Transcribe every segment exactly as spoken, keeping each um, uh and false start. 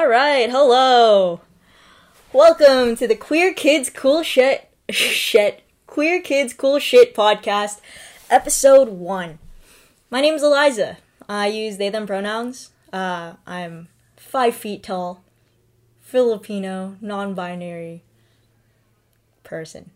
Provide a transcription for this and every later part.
Alright, hello! Welcome to the Queer Kids Cool Shit, shit, Queer Kids Cool Shit podcast, episode one. My name is Eliza. I use they, them pronouns. Uh, I'm five feet tall, Filipino, non-binary person.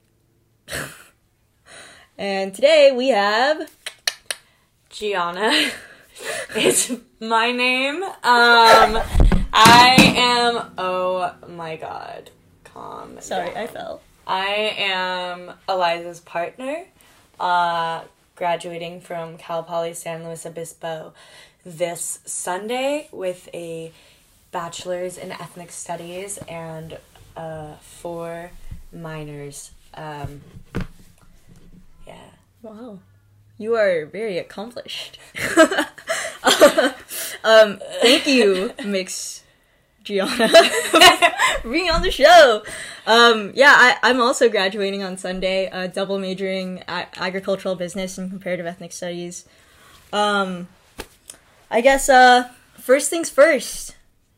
And today we have... Gianna. It's my name. Um, I am, oh my god, calm Sorry, down. I fell. I am Eliza's partner, uh, graduating from Cal Poly San Luis Obispo this Sunday with a bachelor's in ethnic studies and uh, four minors. Um, yeah. Wow. You are very accomplished. um, thank you, Mix Gianna, for being on the show. Um, yeah, I, I'm also graduating on Sunday, uh, double majoring at agricultural business and comparative ethnic studies. Um, I guess, uh, first things first.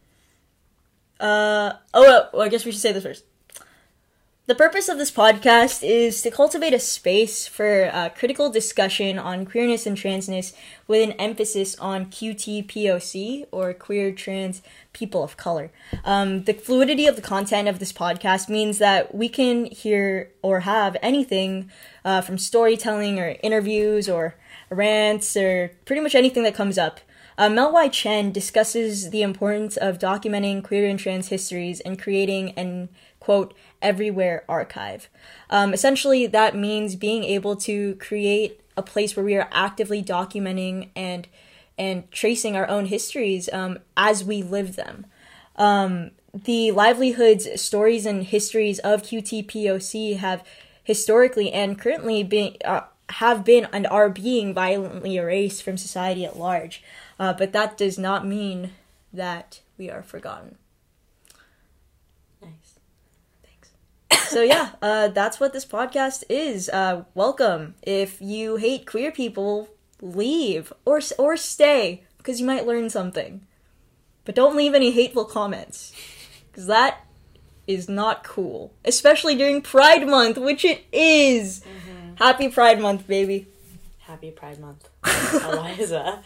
Uh, oh, well, I guess we should say this first. The purpose of this podcast is to cultivate a space for uh, critical discussion on queerness and transness with an emphasis on Q T P O C, or queer, trans, people of color. Um, the fluidity of the content of this podcast means that we can hear or have anything uh, from storytelling or interviews or rants or pretty much anything that comes up. Uh, Mel Y. Chen discusses the importance of documenting queer and trans histories and creating an, quote, everywhere archive. Um, essentially, that means being able to create a place where we are actively documenting and and tracing our own histories um, as we live them. Um, the livelihoods, stories, and histories of Q T P O C have historically and currently been uh, have been and are being violently erased from society at large. Uh, but that does not mean that we are forgotten. Nice. Thanks. So yeah, uh, that's what this podcast is. Uh, welcome. If you hate queer people, leave or or stay, because you might learn something. But don't leave any hateful comments, because that is not cool. Especially during Pride Month, which it is. Mm-hmm. Happy Pride Month, baby. Happy Pride Month, Eliza.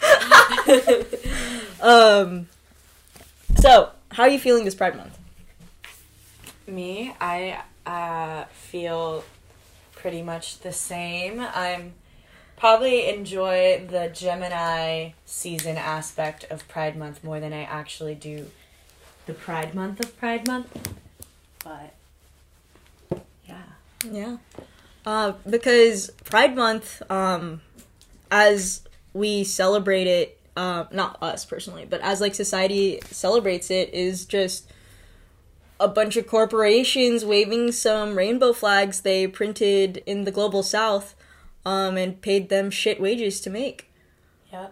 um. So, how are you feeling this Pride Month? Me, I uh, feel pretty much the same. I'm probably enjoy the Gemini season aspect of Pride Month more than I actually do the Pride Month of Pride Month. But, yeah. Yeah. Uh, because Pride Month, um, as we celebrate it, uh, not us personally, but as, like, society celebrates it, is just a bunch of corporations waving some rainbow flags they printed in the global south, um, and paid them shit wages to make. Yep.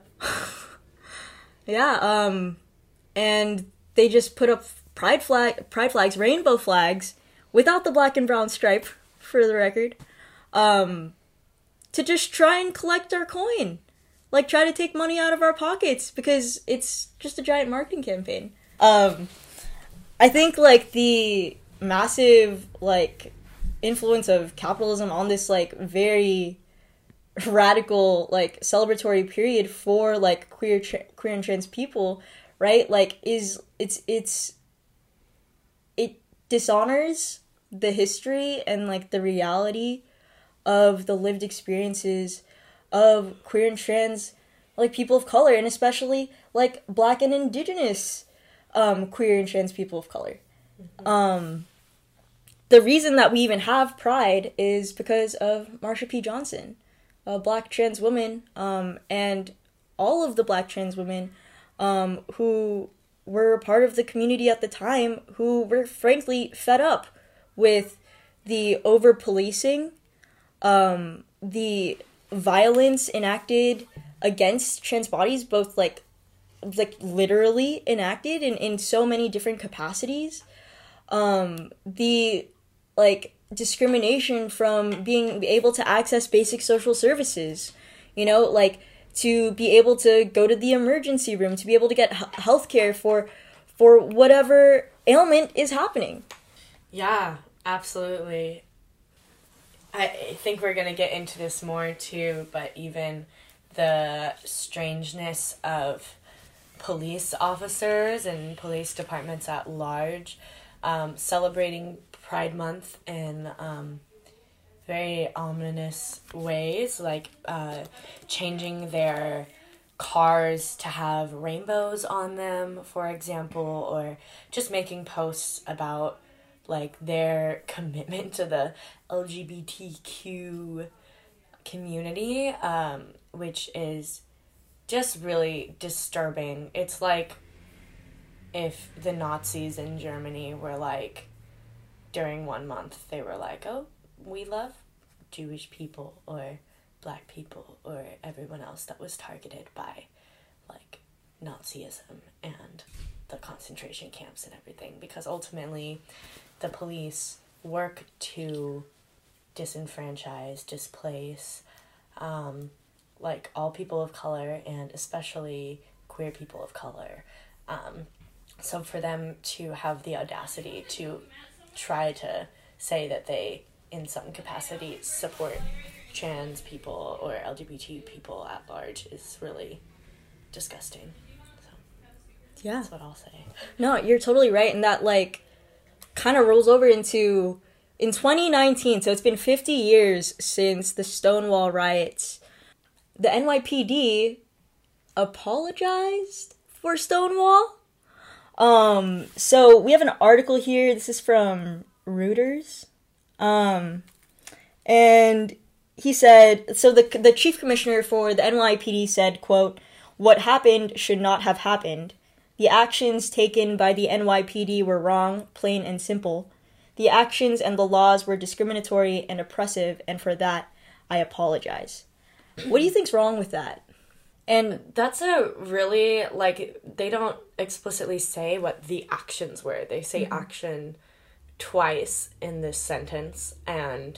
Yeah, um, and they just put up pride flag, pride flags, rainbow flags, without the black and brown stripe, for the record, um, to just try and collect our coin. Like, try to take money out of our pockets, because it's just a giant marketing campaign. Um, I think, like, the massive, like, influence of capitalism on this, like, very radical, like, celebratory period for, like, queer, tra- queer and trans people, right, like, is, it's, it's, it dishonors the history and, like, the reality of the lived experiences of queer and trans, like, people of color, and especially, like, black and indigenous um, queer and trans people of color. Mm-hmm. Um, the reason that we even have Pride is because of Marsha P. Johnson, a black trans woman, um, and all of the black trans women um, who were part of the community at the time, who were frankly fed up with the over-policing, um, the violence enacted against trans bodies, both, like, like literally enacted in, in so many different capacities. Um, the, like, discrimination from being able to access basic social services, you know, like, to be able to go to the emergency room, to be able to get h- health care for for whatever ailment is happening. Yeah, absolutely. I think we're going to get into this more too, but even the strangeness of police officers and police departments at large um, celebrating Pride Month in um, very ominous ways, like uh, changing their cars to have rainbows on them, for example, or just making posts about like their commitment to the L G B T Q community, um, which is just really disturbing. It's like if the Nazis in Germany were like, during one month, they were like, oh, we love Jewish people or Black people or everyone else that was targeted by like Nazism and the concentration camps and everything, because ultimately the police work to disenfranchise, displace, um, like all people of color and especially queer people of color. Um, so for them to have the audacity to try to say that they, in some capacity, support trans people or L G B T people at large is really disgusting. So yeah, that's what I'll say. No, you're totally right, and that like kind of rolls over into in twenty nineteen, so it's been fifty years since the Stonewall riots. The N Y P D apologized for Stonewall. Um, so we have an article here. This is from Reuters. Um, and he said, so the the chief commissioner for the N Y P D said, quote, "What happened should not have happened. The actions taken by the N Y P D were wrong, plain and simple. The actions and the laws were discriminatory and oppressive, and for that, I apologize." What do you think's wrong with that? And that's a really, like, they don't explicitly say what the actions were. They say mm-hmm. action twice in this sentence, and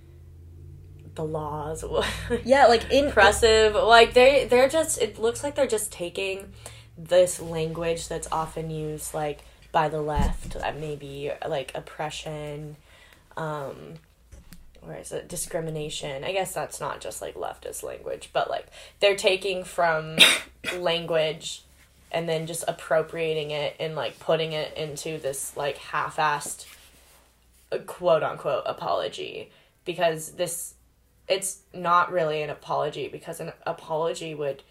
the laws. Yeah, like, in... Impressive. Like, they, they're just, it looks like they're just taking this language that's often used, like, by the left, uh, maybe, like, oppression, um... or is it discrimination? I guess that's not just, like, leftist language, but, like, they're taking from language and then just appropriating it and, like, putting it into this, like, half-assed, quote-unquote, apology. Because this, it's not really an apology, because an apology would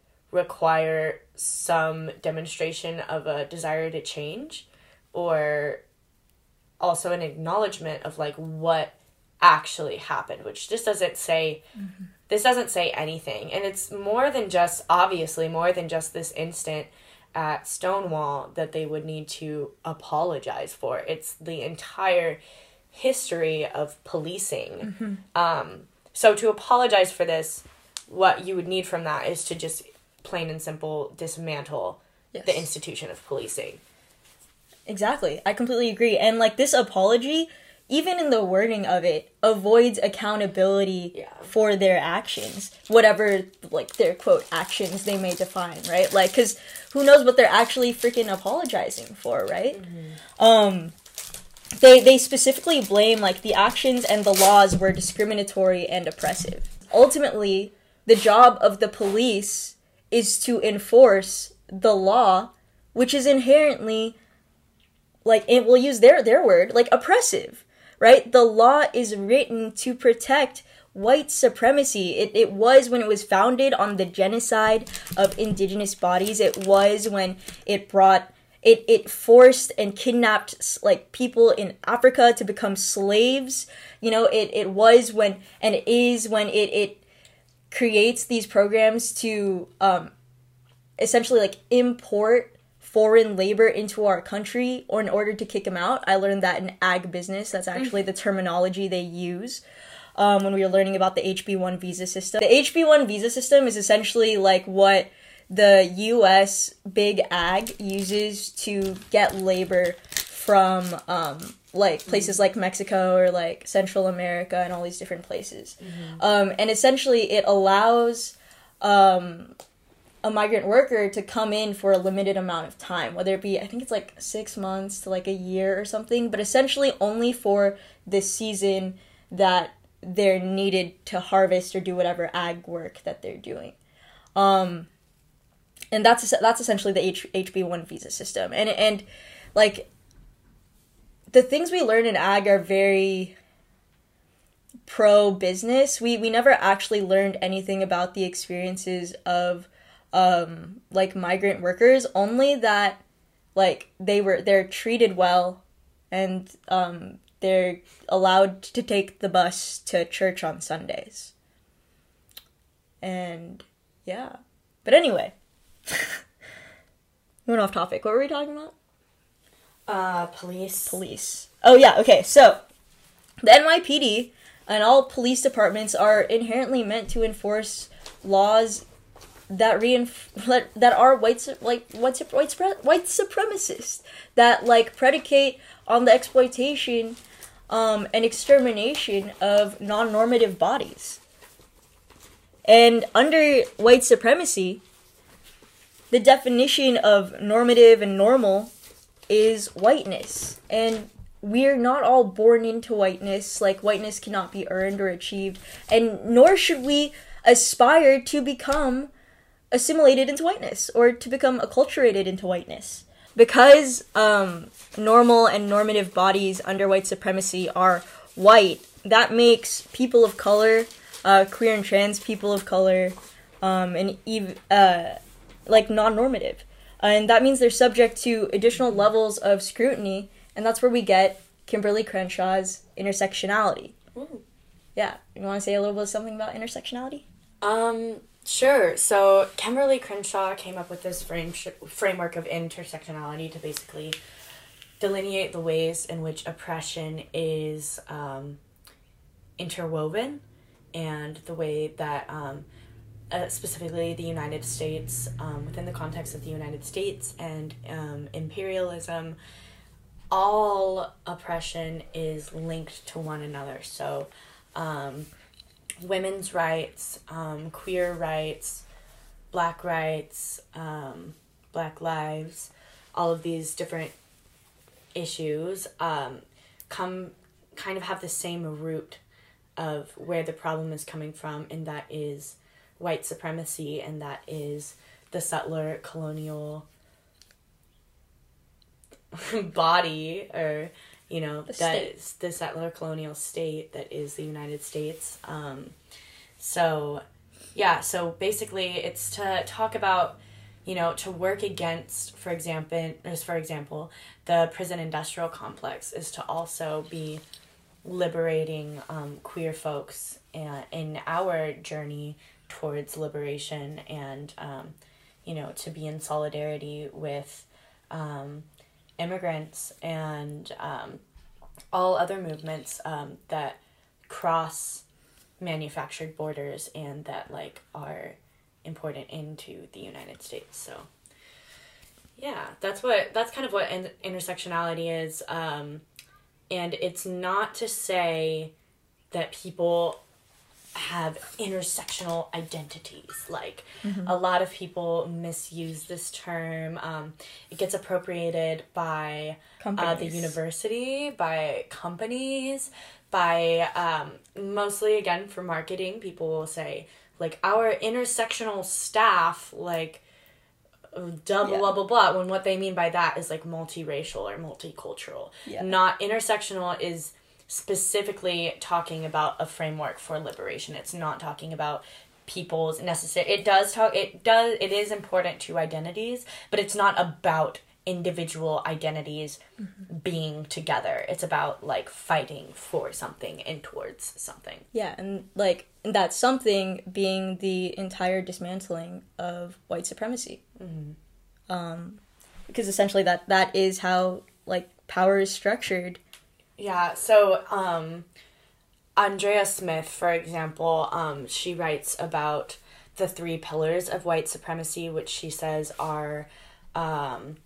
require some demonstration of a desire to change, or also an acknowledgement of, like, what actually happened, which just doesn't say, mm-hmm. this doesn't say anything. And it's more than just, obviously, more than just this instant at Stonewall that they would need to apologize for. It's the entire history of policing. Mm-hmm. Um, so to apologize for this, what you would need from that is to just plain and simple dismantle yes. the institution of policing. Exactly. I completely agree. And, like, this apology, even in the wording of it, avoids accountability yeah. for their actions. Whatever, like, their, quote, actions they may define, right? Like, because who knows what they're actually freaking apologizing for, right? Mm-hmm. Um, they, they specifically blame, like, the actions and the laws were discriminatory and oppressive. Ultimately, the job of the police is to enforce the law, which is inherently, like, it will use their, their word, like, oppressive. Right? The law is written to protect white supremacy. It it was when it was founded on the genocide of indigenous bodies. It was when it brought, it, it forced and kidnapped, like, people in Africa to become slaves. You know, it, it was when, and it is when it, it creates these programs to um, essentially, like, import foreign labor into our country, or in order to kick them out. I learned that in ag business. That's actually the terminology they use um, when we were learning about the H B one visa system. The H B one visa system is essentially like what the U S big ag uses to get labor from um, like places like Mexico or like Central America and all these different places. Mm-hmm. Um, and essentially it allows um, a migrant worker to come in for a limited amount of time, whether it be, I think it's like six months to like a year or something, but essentially only for this season that they're needed to harvest or do whatever ag work that they're doing. Um, and that's that's essentially the H- HB one visa system. And, and like, the things we learn in ag are very pro-business. We, we never actually learned anything about the experiences of um like migrant workers, only that like they were they're treated well, and um they're allowed to take the bus to church on Sundays. And yeah. But anyway, we went off topic. What were we talking about? Uh police. Police. Oh yeah, okay. So the N Y P D and all police departments are inherently meant to enforce laws that reinf- that are white like white white white supremacists, that like predicate on the exploitation um, and extermination of non-normative bodies. And under white supremacy, the definition of normative and normal is whiteness, and we're not all born into whiteness. Like, whiteness cannot be earned or achieved, and nor should we aspire to become assimilated into whiteness or to become acculturated into whiteness. Because um, normal and normative bodies under white supremacy are white, that makes people of color, uh, queer and trans people of color, um, and ev- uh, like non-normative. Uh, and that means they're subject to additional levels of scrutiny, and that's where we get Kimberly Crenshaw's intersectionality. Ooh. Yeah, you want to say a little bit of something about intersectionality? Um, sure. So Kimberly Crenshaw came up with this frame sh- framework of intersectionality to basically delineate the ways in which oppression is um, interwoven, and the way that um, uh, specifically the United States, um, within the context of the United States and um, imperialism, all oppression is linked to one another. So um, women's rights, um, queer rights, black rights, um, black lives, all of these different issues um, come kind of have the same root of where the problem is coming from, and that is white supremacy, and that is the settler colonial body, or, you know, The that state. is the settler colonial state that is the United States. Um, so, yeah, so basically it's to talk about, you know, to work against, for example, as for example, the prison industrial complex is to also be liberating um, queer folks uh, in our journey towards liberation, and, um, you know, to be in solidarity with um, immigrants and um, all other movements um, that cross manufactured borders and that, like, are important into the United States. So yeah, that's what that's kind of what in- intersectionality is. Um, and it's not to say that people have intersectional identities. Like, Mm-hmm. a lot of people misuse this term. Um, it gets appropriated by uh, the Companies. university, by companies, by um, mostly, again, for marketing. People will say, like, our intersectional staff, like, blah, Yeah. blah, blah, blah, when what they mean by that is, like, multiracial or multicultural. Yeah. Not intersectional is specifically talking about a framework for liberation. It's not talking about people's necessary. It does talk. It does. It is important to identities, but it's not about individual identities Mm-hmm. being together. It's about, like, fighting for something and towards something. Yeah, and like and that something being the entire dismantling of white supremacy. Mm-hmm. Um, because essentially that that is how like power is structured. Yeah, so um, Andrea Smith, for example, um, she writes about the three pillars of white supremacy, which she says are um,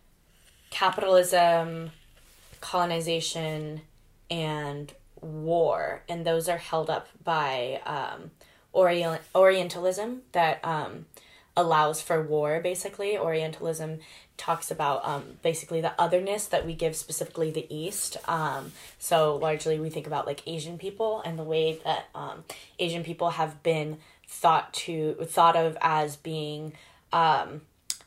capitalism, colonization, and war. And those are held up by um, Orient- Orientalism, that um, allows for war, basically. Orientalism talks about um, basically the otherness that we give specifically the East. Um, so largely we think about like Asian people and the way that um, Asian people have been thought to thought of as being um,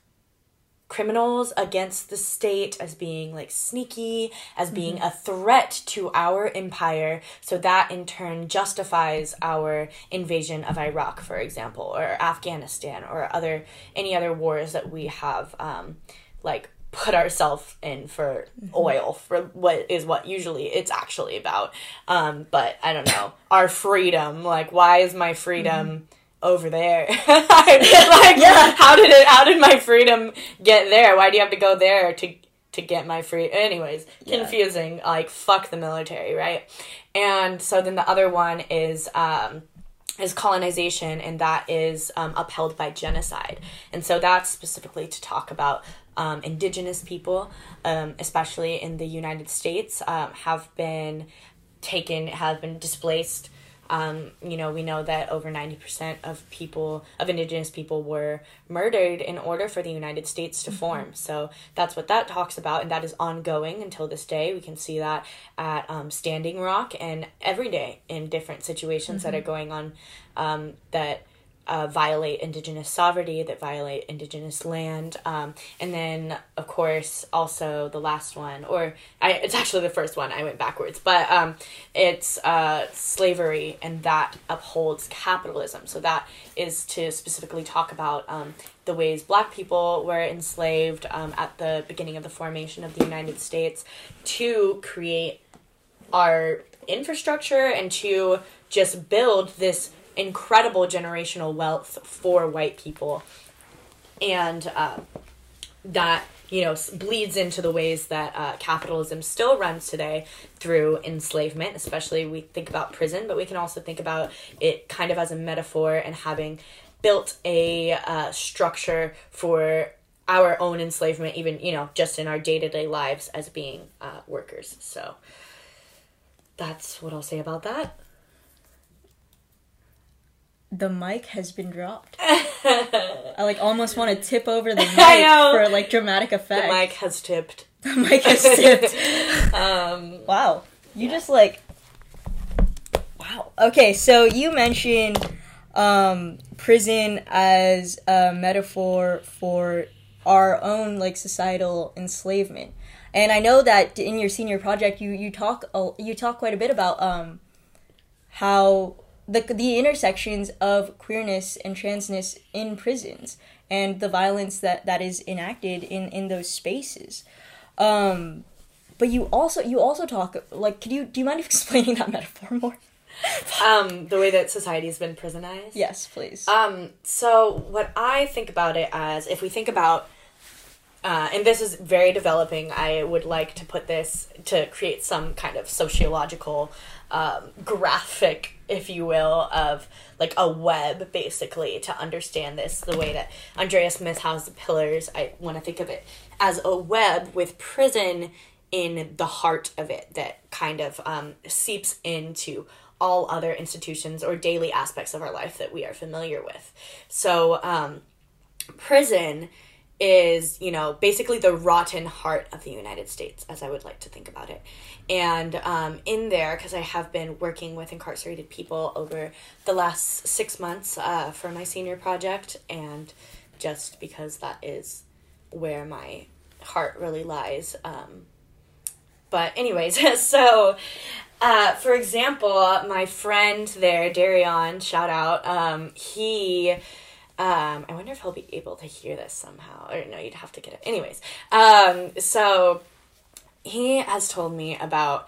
criminals against the state, as being like sneaky, as being mm-hmm. a threat to our empire. So that in turn justifies our invasion of Iraq, for example, or Afghanistan, or other any other wars that we have um, like put ourselves in for mm-hmm. oil, for what is what usually it's actually about. Um, but I don't know, our freedom, like why is my freedom mm-hmm. over there? Like, yeah. how did it, how did my freedom get there? Why do you have to go there to, to get my free, anyways, yeah. confusing, like, fuck the military, right? And so then the other one is, um, is colonization, and that is, um, upheld by genocide. And so that's specifically to talk about, um, indigenous people, um, especially in the United States, um, have been taken, have been displaced. Um, you know, we know that over ninety percent of people, of indigenous people were murdered in order for the United States to mm-hmm. form. So that's what that talks about, and that is ongoing until this day. We can see that at um, Standing Rock and every day in different situations mm-hmm. that are going on um, that uh, violate indigenous sovereignty, that violate indigenous land. Um, and then, of course, also the last one, or I, it's actually the first one, I went backwards, but um, it's uh, slavery, and that upholds capitalism. So that is to specifically talk about um, the ways Black people were enslaved um, at the beginning of the formation of the United States to create our infrastructure and to just build this incredible generational wealth for white people. And uh, that, you know, bleeds into the ways that uh, capitalism still runs today through enslavement. Especially we think about prison, but we can also think about it kind of as a metaphor and having built a uh, structure for our own enslavement, even, you know, just in our day-to-day lives as being uh, workers. So that's what I'll say about that. The mic has been dropped. I like almost want to tip over the mic for like dramatic effect. The mic has tipped. The mic has tipped. um, wow. You yeah. just like... Wow. Okay, so you mentioned um, prison as a metaphor for our own like societal enslavement. And I know that in your senior project, you, you talk you talk quite a bit about um, how... the the intersections of queerness and transness in prisons and the violence that, that is enacted in, in those spaces. Um, but you also you also talk like could you do you mind explaining that metaphor more? um, the way that society has been prisonized? Yes, please. Um, so what I think about it as, if we think about Uh, and this is very developing. I would like to put this to create some kind of sociological um, graphic, if you will, of like a web, basically, to understand this the way that Andreas Smith has the pillars. I want to think of it as a web with prison in the heart of it that kind of um, seeps into all other institutions or daily aspects of our life that we are familiar with. So um, prison is, you know, basically the rotten heart of the United States, as I would like to think about it. And um, in there, because I have been working with incarcerated people over the last six months uh, for my senior project, and just because that is where my heart really lies. Um, but anyways, so... Uh, for example, my friend there, Darion, shout out, um, he... Um, I wonder if he'll be able to hear this somehow. Or no, you'd have to get it. Anyways, um, so he has told me about,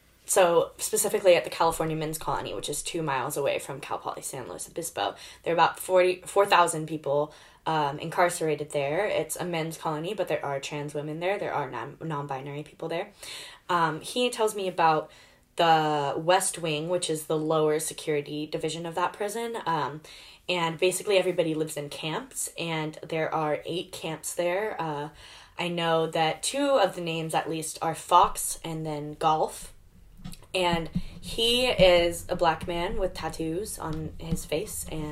so specifically at the California Men's Colony, which is two miles away from Cal Poly San Luis Obispo, there are about forty four thousand people um, incarcerated there. It's a men's colony, but there are trans women there. There are non- non-binary people there. Um, he tells me about the West Wing, which is the lower security division of that prison. Um, and basically everybody lives in camps, and there are eight camps there. Uh, I know that two of the names at least are Fox and then Golf. And he is a black man with tattoos on his face and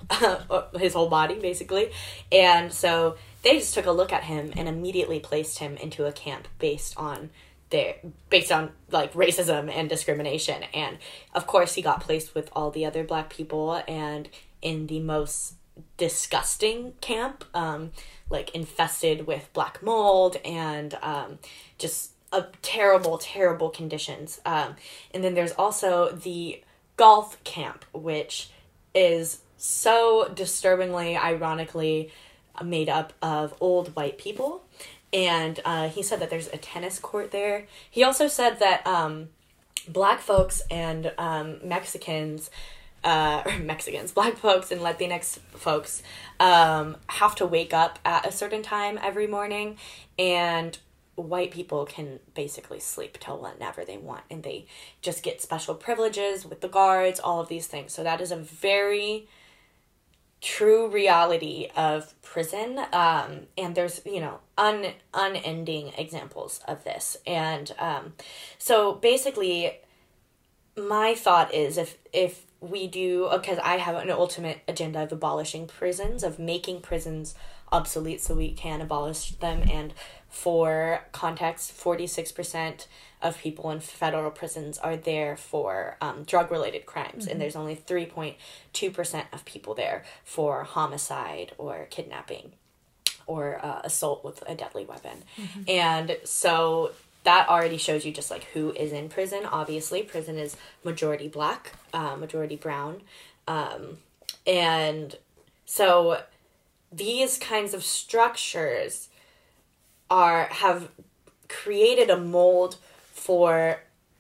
his whole body, basically. And so they just took a look at him and immediately placed him into a camp based on their, based on, like, racism and discrimination. And, of course, he got placed with all the other black people and in the most disgusting camp, um, like, infested with black mold and um, just a terrible, terrible conditions. Um, and then there's also the golf camp, which is so disturbingly, ironically made up of old white people. And uh, he said that there's a tennis court there. He also said that um, black folks and um, Mexicans, uh, or Mexicans, black folks and Latinx folks um, have to wake up at a certain time every morning, and white people can basically sleep till whenever they want, and they just get special privileges with the guards, all of these things. So that is a very true reality of prison, um, and there's, you know, un unending examples of this. And um, so basically, my thought is if if we do, because I have an ultimate agenda of abolishing prisons, of making prisons obsolete so we can abolish them. And for context, forty-six percent of people in federal prisons are there for um, drug-related crimes, mm-hmm. and there's only three point two percent of people there for homicide or kidnapping or uh, assault with a deadly weapon. Mm-hmm. And so that already shows you just, like, who is in prison. Obviously, prison is majority black, uh, majority brown. Um, and so these kinds of structures are have created a mold for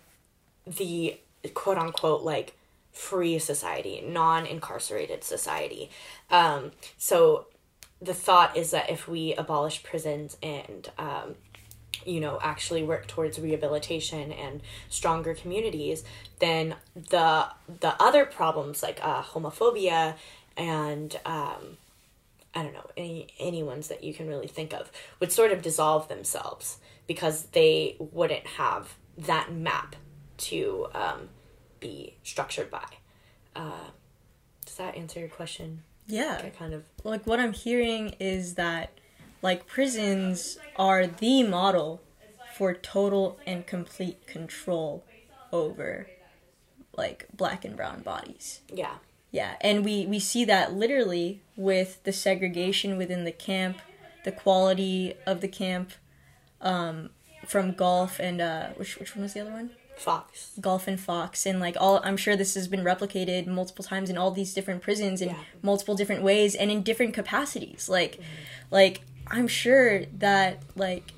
the quote-unquote, like, free society, non-incarcerated society. Um, so the thought is that if we abolish prisons and, um, you know, actually work towards rehabilitation and stronger communities, then the the other problems like uh, homophobia and um, I don't know, any any ones that you can really think of would sort of dissolve themselves because they wouldn't have that map to um, be structured by. Uh, does that answer your question? Yeah. Okay, kind of. Like, what I'm hearing is that, like, prisons are the model for total and complete control over, like, black and brown bodies. Yeah. Yeah, and we, we see that literally with the segregation within the camp, the quality of the camp, um, from Golf and, uh, which which one was the other one? Fox. Golf and Fox, and, like, all, I'm sure this has been replicated multiple times in all these different prisons in yeah. multiple different ways and in different capacities. Like, mm-hmm. like, I'm sure that, like,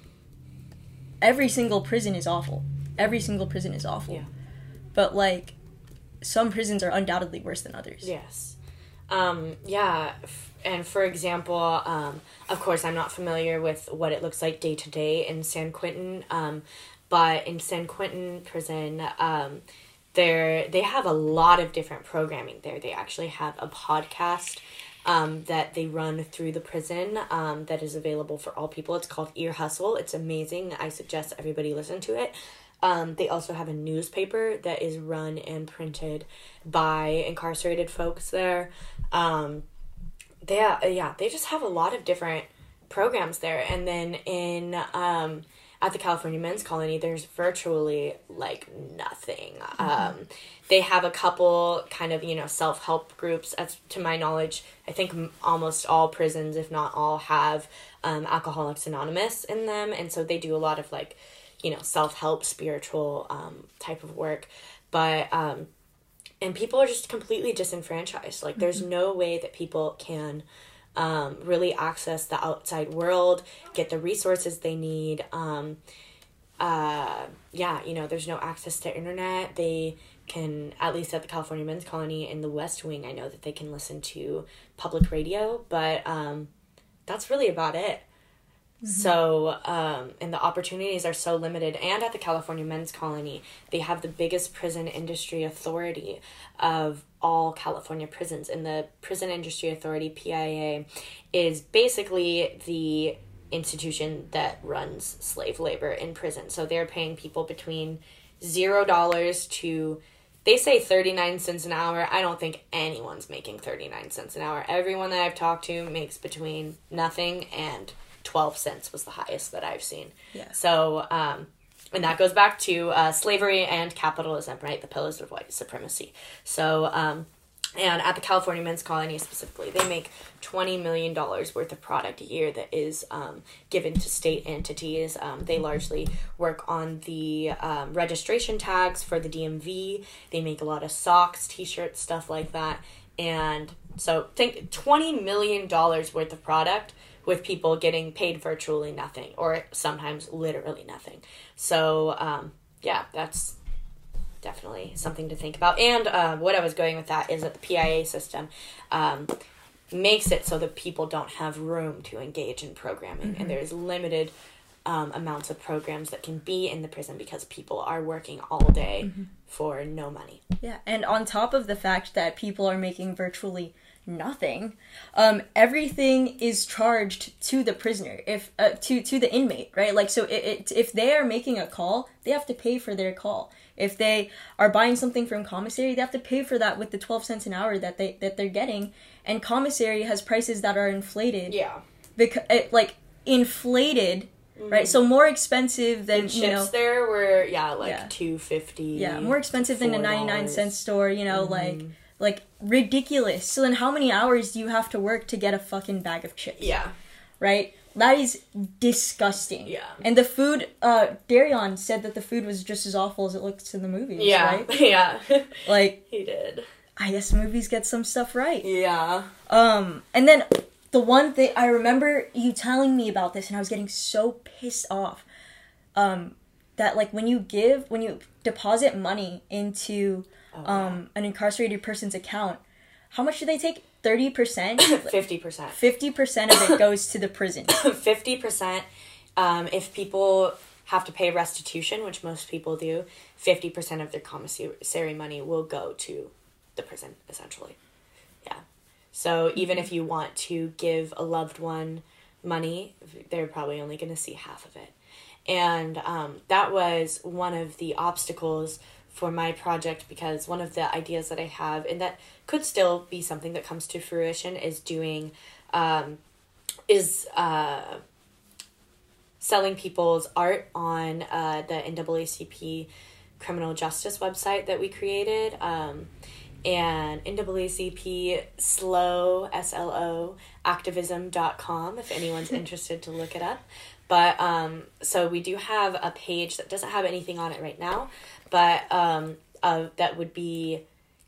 every single prison is awful. Every single prison is awful. Yeah. But, like, some prisons are undoubtedly worse than others. Yes. Um, yeah, f- and for example, um, of course, I'm not familiar with what it looks like day to day in San Quentin, um, but in San Quentin prison, um, there they have a lot of different programming there. They actually have a podcast um, that they run through the prison um, that is available for all people. It's called Ear Hustle. It's amazing. I suggest everybody listen to it. Um, they also have a newspaper that is run and printed by incarcerated folks there. Um, they, uh, yeah, they just have a lot of different programs there. And then in, um, at the California Men's Colony, there's virtually, like, nothing. Mm-hmm. Um, they have a couple kind of, you know, self-help groups. As to my knowledge, I think m- almost all prisons, if not all, have um, Alcoholics Anonymous in them. And so they do a lot of, like, you know, self-help, spiritual um, type of work. But, um, and people are just completely disenfranchised. Like, there's mm-hmm. no way that people can um, really access the outside world, get the resources they need. Um, uh, yeah, you know, there's no access to internet. They can, at least at the California Men's Colony in the West Wing, I know that they can listen to public radio, but um, that's really about it. Mm-hmm. So, um, and the opportunities are so limited. And at the California Men's Colony, they have the biggest prison industry authority of all California prisons. And the Prison Industry Authority, P I A, is basically the institution that runs slave labor in prison. So they're paying people between zero dollars to they say thirty-nine cents an hour. I don't think anyone's making thirty-nine cents an hour. Everyone that I've talked to makes between nothing and twelve cents was the highest that I've seen. Yeah. So, um, and that goes back to uh, slavery and capitalism, right? The pillars of white supremacy. So, um, and at the California Men's Colony specifically, they make twenty million dollars worth of product a year that is um, given to state entities. Um, they largely work on the um, registration tags for the D M V. They make a lot of socks, t-shirts, stuff like that. And so think twenty million dollars worth of product with people getting paid virtually nothing, or sometimes literally nothing. So, um, yeah, that's definitely something to think about. And uh, what I was going with that is that the P I A system um, makes it so that people don't have room to engage in programming. Mm-hmm. And there's limited um, amounts of programs that can be in the prison because people are working all day mm-hmm. for no money. Yeah, and on top of the fact that people are making virtually nothing, um, everything is charged to the prisoner, if uh, to to the inmate, right? Like, so it, it, if they are making a call, they have to pay for their call. If they are buying something from commissary, they have to pay for that with the twelve cents an hour that they that they're getting. And commissary has prices that are inflated. Yeah. Because it, like inflated, mm-hmm. right? So more expensive than the chips you know. There were yeah like yeah. two fifty. Yeah, more expensive than a ninety nine cent store. You know, mm-hmm. like like ridiculous. So then, how many hours do you have to work to get a fucking bag of chips? Yeah. Right. That is disgusting. Yeah. And the food, uh, Darion said that the food was just as awful as it looks in the movies, yeah. right? Yeah. Like, he did. I guess movies get some stuff right. Yeah. Um, and then the one thing, I remember you telling me about this and I was getting so pissed off. Um, that like when you give, when you deposit money into, oh, um, yeah. an incarcerated person's account, how much do they take? thirty percent? fifty percent. fifty percent of it goes to the prison. fifty percent. Um, if people have to pay restitution, which most people do, fifty percent of their commissary money will go to the prison, essentially. Yeah. So even if you want to give a loved one money, they're probably only going to see half of it. And um, that was one of the obstacles for my project, because one of the ideas that I have, and that could still be something that comes to fruition, is doing, um, is uh, selling people's art on uh, the N double A C P criminal justice website that we created. Um, and N double A C P slow, S L O, activism dot com, if anyone's interested to look it up. But, um, so we do have a page that doesn't have anything on it right now, but, um, uh, that would be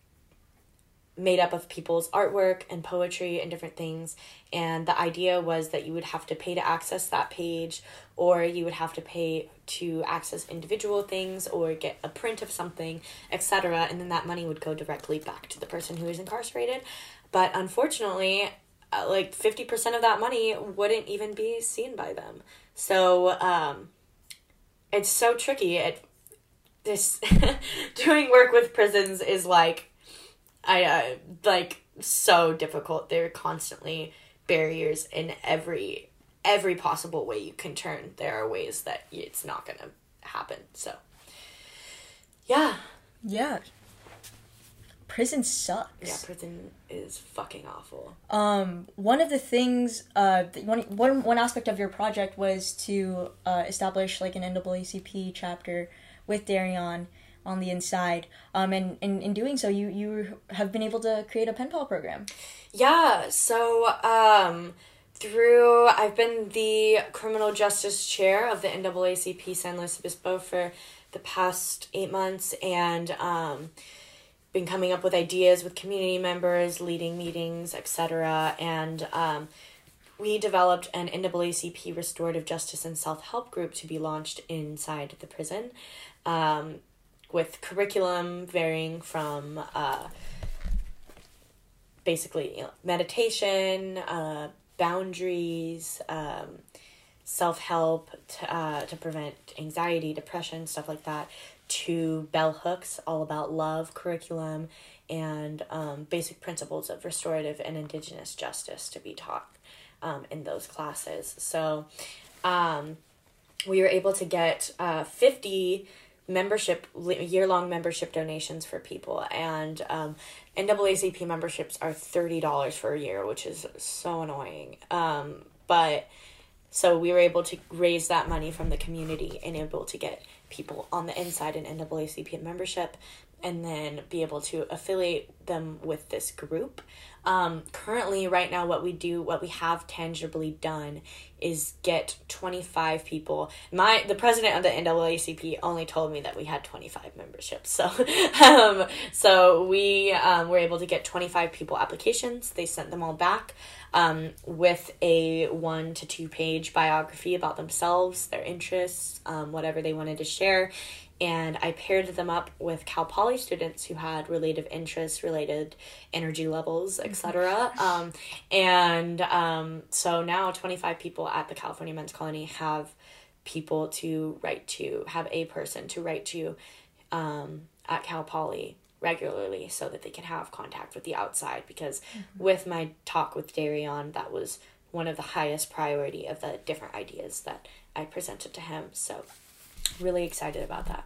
made up of people's artwork and poetry and different things. And the idea was that you would have to pay to access that page, or you would have to pay to access individual things or get a print of something, et cetera. And then that money would go directly back to the person who is incarcerated. But unfortunately, uh, like fifty percent of that money wouldn't even be seen by them. So, um, it's so tricky. It, this, doing work with prisons is like, I, uh, like, so difficult. There are constantly barriers in every, every possible way you can turn. There are ways that it's not gonna happen. So, yeah. Yeah. Prison sucks. Yeah, prison is fucking awful. Um, one of the things, uh, one, one, one aspect of your project was to, uh, establish, like, an N double A C P chapter with Darion on the inside. Um, and, and in doing so, you, you have been able to create a pen pal program. Yeah, so, um, through, I've been the criminal justice chair of the N double A C P San Luis Obispo for the past eight months, and, um, been coming up with ideas with community members, leading meetings, et cetera. And um, we developed an N double A C P restorative justice and self-help group to be launched inside the prison, um, with curriculum varying from uh, basically you know, meditation, uh, boundaries, um, self-help to, uh, to prevent anxiety, depression, stuff like that, to bell hooks, all about love curriculum, and um, basic principles of restorative and indigenous justice to be taught um, in those classes. So um, we were able to get uh, fifty membership, year-long membership donations for people. And um, N double A C P memberships are thirty dollars for a year, which is so annoying. Um, but so we were able to raise that money from the community and able to get people on the inside in N double A C P membership, and then be able to affiliate them with this group. Um, currently, right now, what we do, what we have tangibly done is get twenty-five people. My, the president of the N double A C P only told me that we had twenty-five memberships. So, um, so we, um, were able to get twenty-five people applications. They sent them all back, um, with a one to two page biography about themselves, their interests, um, whatever they wanted to share. And I paired them up with Cal Poly students who had related interests, related energy levels, et cetera. Um, and um, so now twenty-five people at the California Men's Colony have people to write to, have a person to write to um, at Cal Poly regularly so that they can have contact with the outside. Because mm-hmm. with my talk with Darion, that was one of the highest priority of the different ideas that I presented to him. So really excited about that.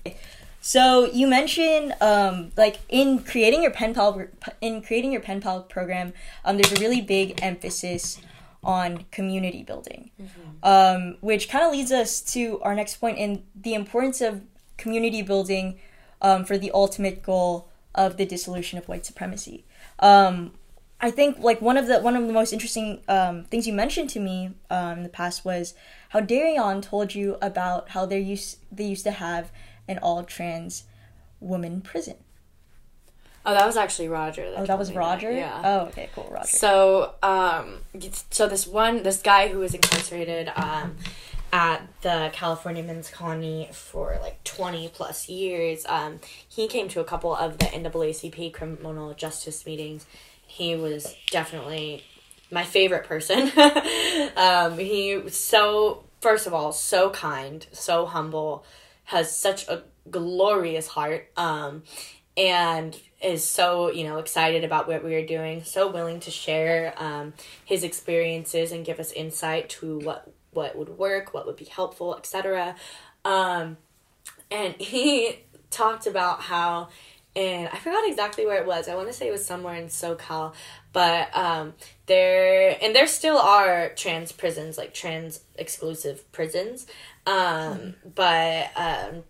So you mentioned um like in creating your pen pal in creating your pen pal program, um there's a really big emphasis on community building, mm-hmm. um which kind of leads us to our next point in the importance of community building um for the ultimate goal of the dissolution of white supremacy. um I think like one of the one of the most interesting um, things you mentioned to me um, in the past was how Darion told you about how they used they used to have an all trans woman prison. Oh, that was actually Roger. That oh, that was Roger? That. Yeah. Oh, okay, cool, Roger. So, um, so this one, this guy who was incarcerated um, at the California Men's Colony for like twenty plus years, um, he came to a couple of the N double A C P criminal justice meetings. He was definitely my favorite person. um, he was so, first of all, so kind, so humble, has such a glorious heart, um, and is so, you know, excited about what we are doing, so willing to share um, his experiences and give us insight to what, what would work, what would be helpful, et cetera. Um, and he talked about how, and I forgot exactly where it was. I want to say it was somewhere in SoCal, but um, there, and there still are trans prisons, like trans exclusive prisons, um, mm. but um,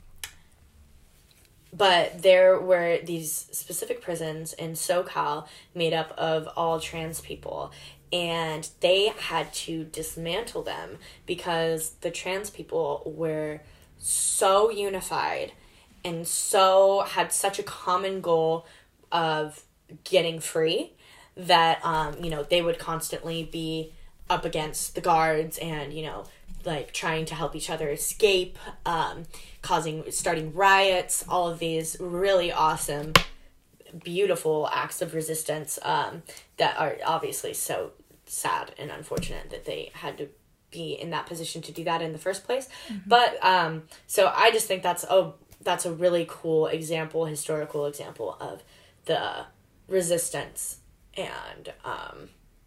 but there were these specific prisons in SoCal made up of all trans people, and they had to dismantle them because the trans people were so unified and so had such a common goal of getting free that, um, you know, they would constantly be up against the guards and, you know, like trying to help each other escape, um, causing, starting riots, all of these really awesome, beautiful acts of resistance, um, that are obviously so sad and unfortunate that they had to be in that position to do that in the first place. Mm-hmm. But, um, so I just think that's, oh, that's a really cool example, historical example of the resistance and um,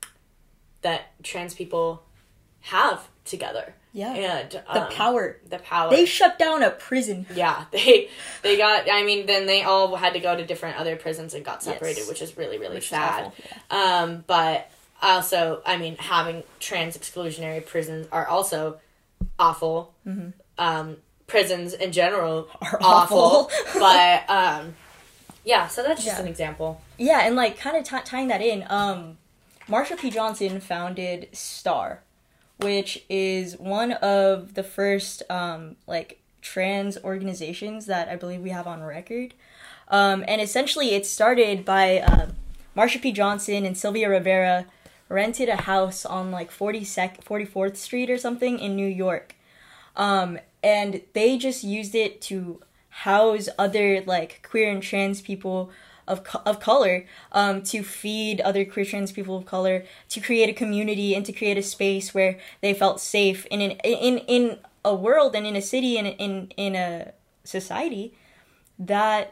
that trans people have together. Yeah. And um, the power. The power. They shut down a prison. Yeah. They they got, I mean, then they all had to go to different other prisons and got separated, yes. which is really, really which sad. Yeah. Um, but also, I mean, having trans exclusionary prisons are also awful. Mm-hmm. Um, prisons in general are awful, awful. But um yeah, so that's just yeah. an example. Yeah, and like kind of t- tying that in, um Marsha P. Johnson founded STAR, which is one of the first um like trans organizations that I believe we have on record, um and essentially it started by uh, Marsha P. Johnson and Sylvia Rivera rented a house on like forty-second, forty-fourth Street or something in New York. Um, and they just used it to house other, like, queer and trans people of co- of color, um, to feed other queer trans people of color, to create a community and to create a space where they felt safe in an, in in a world and in a city and in, in a society that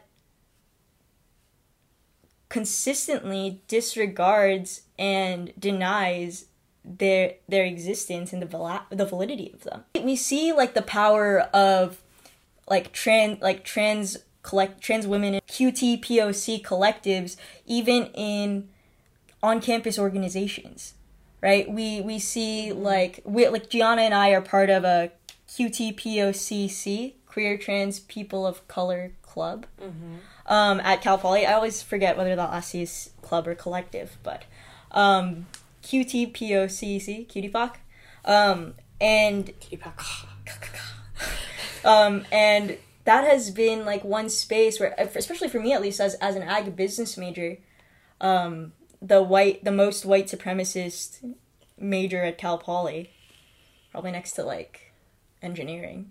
consistently disregards and denies their their existence and the val- the validity of them. We see like the power of like trans like trans collect trans women, Q T P O C collectives, even in on-campus organizations, right? We we see like we like Gianna and I are part of a Q T P O C C, Queer Trans People of Color Club, mm-hmm. um, at Cal Poly. I always forget whether that last C is club or collective, but um, Q T P O C C, Cutie Poc, um, and um, and that has been like one space where, especially for me at least, as as an ag business major, um. the white, the most white supremacist major at Cal Poly, probably next to like engineering.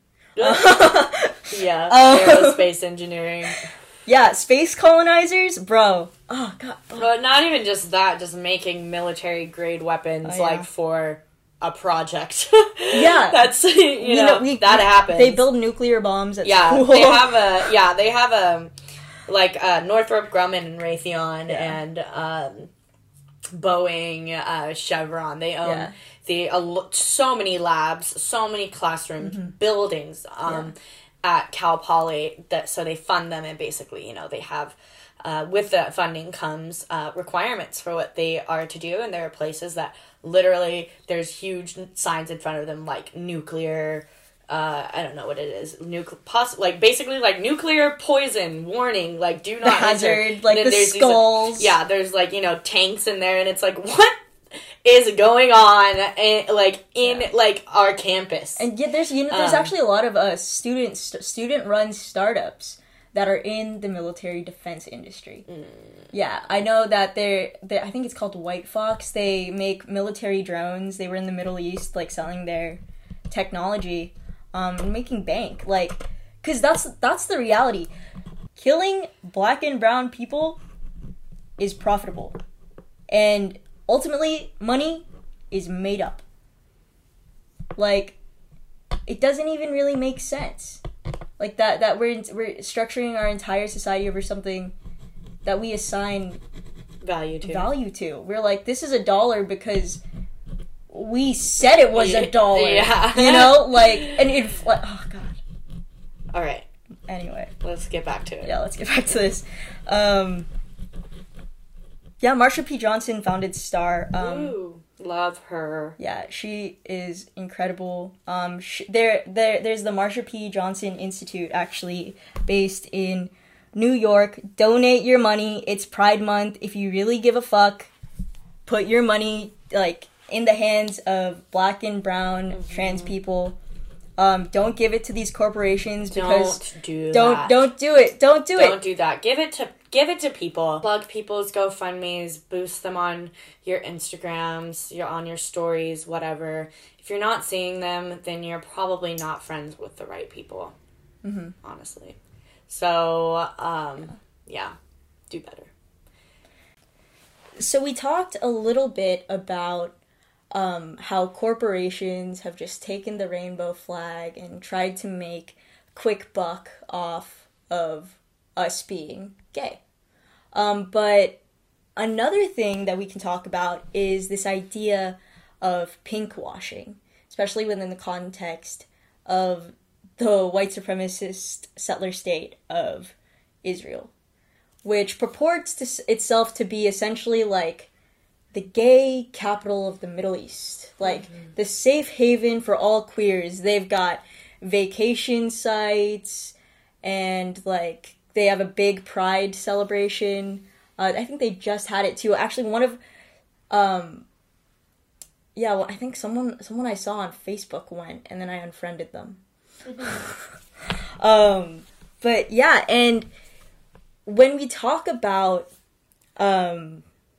Yeah, um, aerospace engineering. Yeah, space colonizers, bro. Oh god. Oh. But not even just that, just making military grade weapons oh, yeah. like for a project. Yeah, that's you we know, know we, that we, happens. They build nuclear bombs at yeah, school. they have a yeah they have a like uh, Northrop Grumman and Raytheon yeah. and. Um, Boeing, uh, Chevron, they own yeah. the uh, so many labs, so many classroom mm-hmm. buildings um, yeah. at Cal Poly, that so they fund them, and basically, you know, they have uh, with the funding comes uh, requirements for what they are to do, and there are places that literally there's huge signs in front of them like nuclear. Uh, I don't know what it is. Nuclear, poss- like basically like nuclear poison warning. Like do not the hazard, enter. Like the skulls. These, yeah, there's like you know tanks in there, and it's like what is going on? In, like in yeah. like our campus. And yet there's you know there's um, actually a lot of uh student st- student run startups that are in the military defense industry. Mm. Yeah, I know that they're, they're. I think it's called White Fox. They make military drones. They were in the Middle East, like selling their technology. Um, making bank, like, cause that's that's the reality. Killing black and brown people is profitable, and ultimately, money is made up. Like, it doesn't even really make sense. Like that that we're we're structuring our entire society over something that we assign value to. Value to. We're like, this is a dollar because. We said it was a dollar. Yeah. You know? Like, and it, oh, God. All right. Anyway. Let's get back to it. Yeah, let's get back to this. Um, yeah, Marsha P. Johnson founded STAR. Um, Ooh, love her. Yeah, she is incredible. Um, she, there, there, there's the Marsha P. Johnson Institute, actually, based in New York. Donate your money. It's Pride Month. If you really give a fuck, put your money, like... in the hands of black and brown mm-hmm. trans people. Um, don't give it to these corporations because don't do don't that. don't do it. Don't do don't it. Don't do that. Give it to give it to people. Plug people's GoFundMe's, boost them on your Instagrams, you're on your stories, whatever. If you're not seeing them, then you're probably not friends with the right people. Mm-hmm. Honestly. So, um, yeah, do better. So we talked a little bit about Um, how corporations have just taken the rainbow flag and tried to make quick buck off of us being gay. Um, but another thing that we can talk about is this idea of pink washing, especially within the context of the white supremacist settler state of Israel, which purports to s- itself to be essentially like the gay capital of the Middle East, like mm-hmm. the safe haven for all queers. They've got vacation sites, and like they have a big pride celebration. Uh, I think they just had it too. Actually, one of, um, yeah, well, I think someone someone I saw on Facebook went, and then I unfriended them. Mm-hmm. um, but yeah, and when we talk about, um.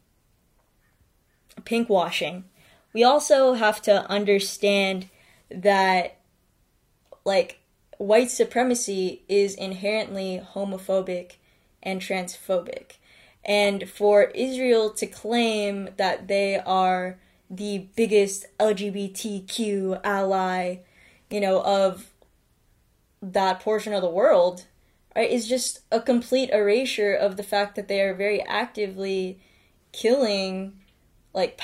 pink washing, we also have to understand that like white supremacy is inherently homophobic and transphobic, and for Israel to claim that they are the biggest L G B T Q ally, you know, of that portion of the world, right, is just a complete erasure of the fact that they are very actively killing like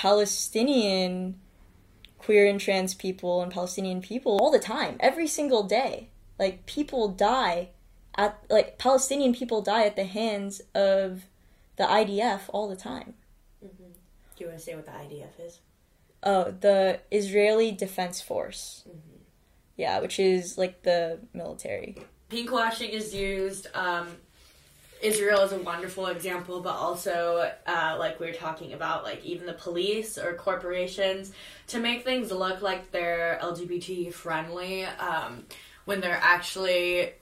Palestinian queer and trans people and Palestinian people all the time, every single day. like people die at like Palestinian people die at the hands of the I D F all the time. Mm-hmm. Do you want to say what the I D F is? Oh, the Israeli Defense Force. Mm-hmm. Yeah, which is like the military. Pinkwashing is used. Um, Israel is a wonderful example, but also, uh, like we were talking about, like even the police or corporations, to make things look like they're L G B T friendly, um, when they're actually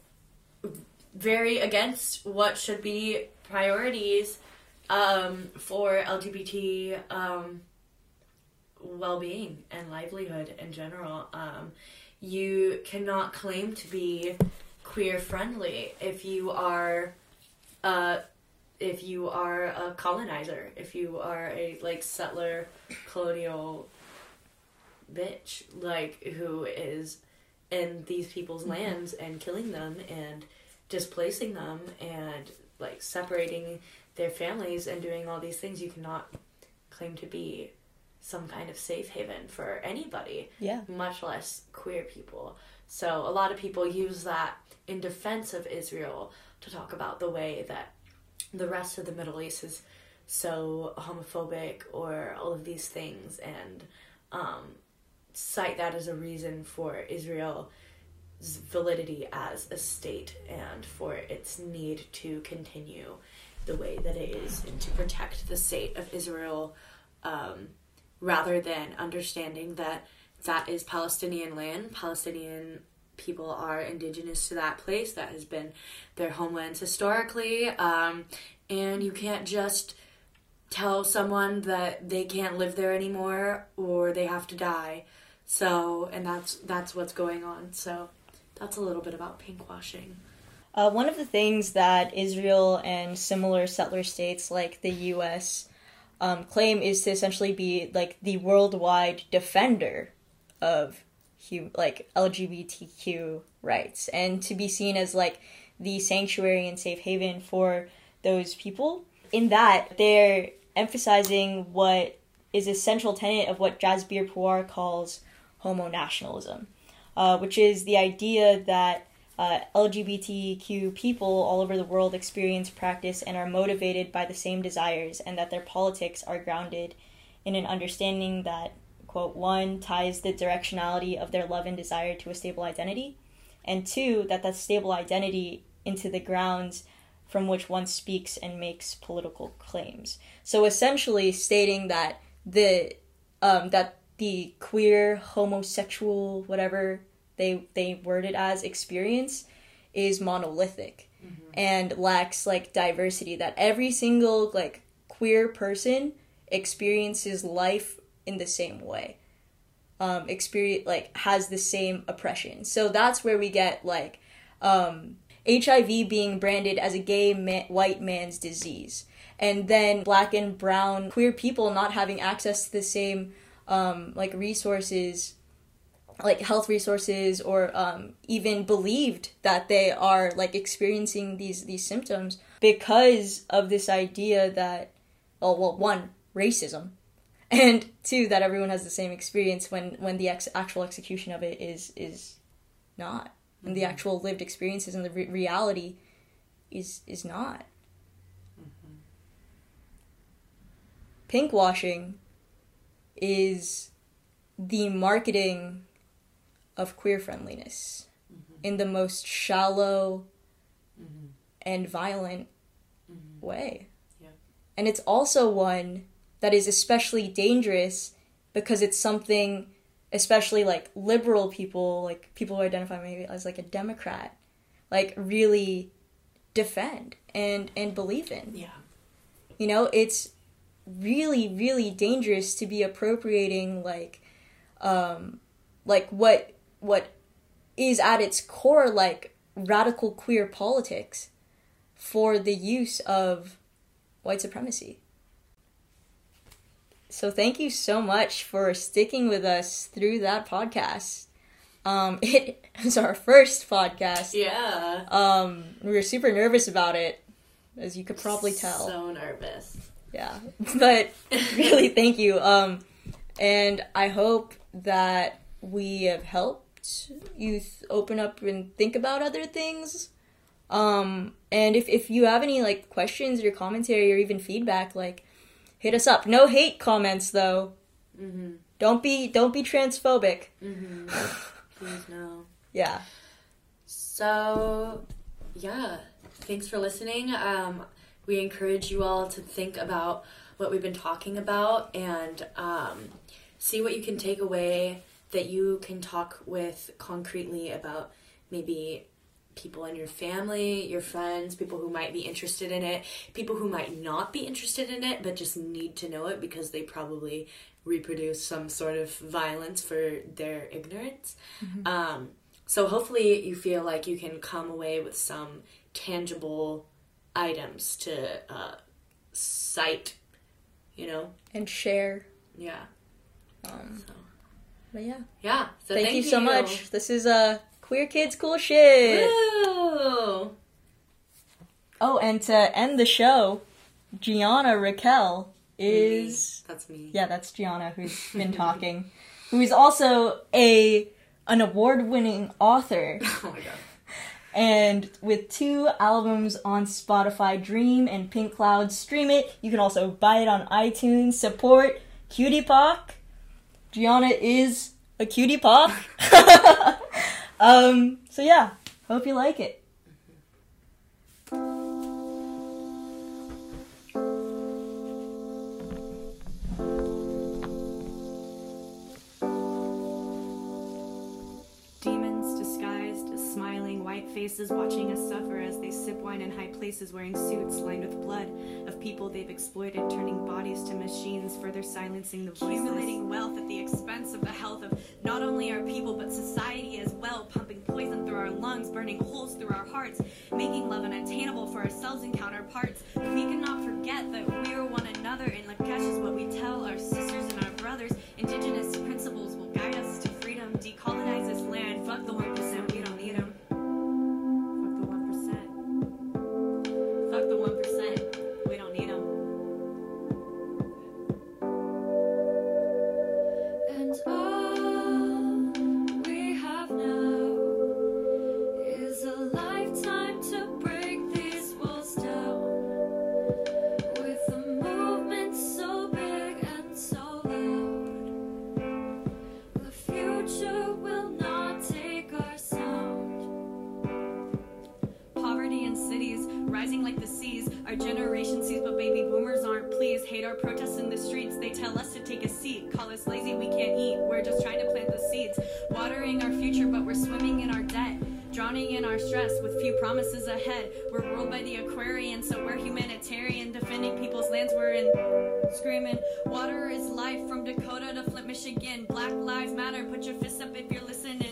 very against what should be priorities um, for L G B T um, well-being and livelihood in general. Um, you cannot claim to be queer friendly if you are uh if you are a colonizer, if you are a like settler colonial bitch, like who is in these people's mm-hmm. lands and killing them and displacing them and like separating their families and doing all these things. You cannot claim to be some kind of safe haven for anybody, yeah, much less queer people. So a lot of people use that in defense of Israel to talk about the way that the rest of the Middle East is so homophobic or all of these things, and um, cite that as a reason for Israel's validity as a state and for its need to continue the way that it is and to protect the state of Israel, um, rather than understanding that that is Palestinian land. Palestinian people are indigenous to that place. That has been their homelands historically. Um, and you can't just tell someone that they can't live there anymore or they have to die. So, and that's that's what's going on. So that's a little bit about pinkwashing. Uh, one of the things that Israel and similar settler states like the U S um, claim is to essentially be like the worldwide defender of hu- like L G B T Q rights, and to be seen as like the sanctuary and safe haven for those people. In that, they're emphasizing what is a central tenet of what Jasbir Puar calls homo nationalism, uh, which is the idea that uh, L G B T Q people all over the world experience, practice, and are motivated by the same desires, and that their politics are grounded in an understanding that, quote, one, ties the directionality of their love and desire to a stable identity, and two, that that stable identity into the grounds from which one speaks and makes political claims. So essentially stating that the um, that the queer, homosexual, whatever they they word it as, experience is monolithic, mm-hmm. and lacks like diversity, that every single like queer person experiences life in the same way, um, experience like has the same oppression. So that's where we get like um, H I V being branded as a gay man, white man's disease, and then black and brown queer people not having access to the same um, like resources, like health resources, or um, even believed that they are like experiencing these these symptoms because of this idea that, oh well, one, racism, and two, that everyone has the same experience when when the ex- actual execution of it is is not, mm-hmm. and the actual lived experiences and the re- reality is is not. Mm-hmm. Pinkwashing is the marketing of queer friendliness, mm-hmm. in the most shallow, mm-hmm. and violent, mm-hmm. way. Yeah. And it's also one that is especially dangerous because it's something, especially like liberal people, like people who identify maybe as like a Democrat, like really defend and, and believe in. Yeah. You know, it's really, really dangerous to be appropriating like, um, like what, what is at its core like radical queer politics for the use of white supremacy. So thank you so much for sticking with us through that podcast. Um, it was our first podcast. Yeah. Um, we were super nervous about it, as you could probably tell. So nervous. Yeah. But really, thank you. Um, and I hope that we have helped helped you th- open up and think about other things. Um, and if, if you have any, like, questions or commentary or even feedback, like, hit us up. No hate comments, though. Mm-hmm. Don't be, don't be transphobic. Mm-hmm. Please, no. Yeah. So, yeah. Thanks for listening. Um, we encourage you all to think about what we've been talking about and um, see what you can take away that you can talk with concretely about maybe people in your family, your friends, people who might be interested in it, people who might not be interested in it but just need to know it because they probably reproduce some sort of violence for their ignorance. Mm-hmm. Um, so hopefully you feel like you can come away with some tangible items to uh, cite, you know? And share. Yeah. Um, so. But yeah. Yeah. So thank, thank you you so much. This is uh, Queer Kids Cool Shit. Woo! Oh, and to end the show, Gianna Raquel is... Me. That's me. Yeah, that's Gianna who's been talking. Who is also a an award-winning author. Oh my god. And with two albums on Spotify, Dream and Pink Clouds. Stream it. You can also buy it on iTunes. Support Cutie Pock. Gianna is a cutie pock. um, so yeah, hope you like it. Demons disguised as smiling white faces watching us suffer as they sip wine in high places wearing suits lined with blood of people they've exploited, turning bodies to machines, further silencing the voices. Accumulating wealth at the expense of the health of not only our people but society as well, pumping poison through our lungs, burning holes through our hearts, making love unattainable for ourselves and counterparts. We cannot forget that we are one another, and Lakesh is what we tell our sisters and our brothers. Indigenous principles will guide us to freedom, decolonize this land. Fuck the one percent, we don't need them. Fuck the one percent. Fuck the one percent, we don't need them. And all we have now is a lifetime to break these walls down. With a movement so big and so loud, the future will not take our sound. Poverty in cities, rising like the seas. Our generation sees, but baby boomers aren't pleased. Hate our protests in the streets. They tell us to take a seat. Call us lazy, we can't eat. We're just trying to plant the seeds. Watering our future, but we're swimming in our debt. Drowning in our stress with few promises ahead. We're ruled by the Aquarian, so we're humanitarian. Defending people's lands, we're in screaming. Water is life from Dakota to Flint, Michigan. Black lives matter, put your fists up if you're listening.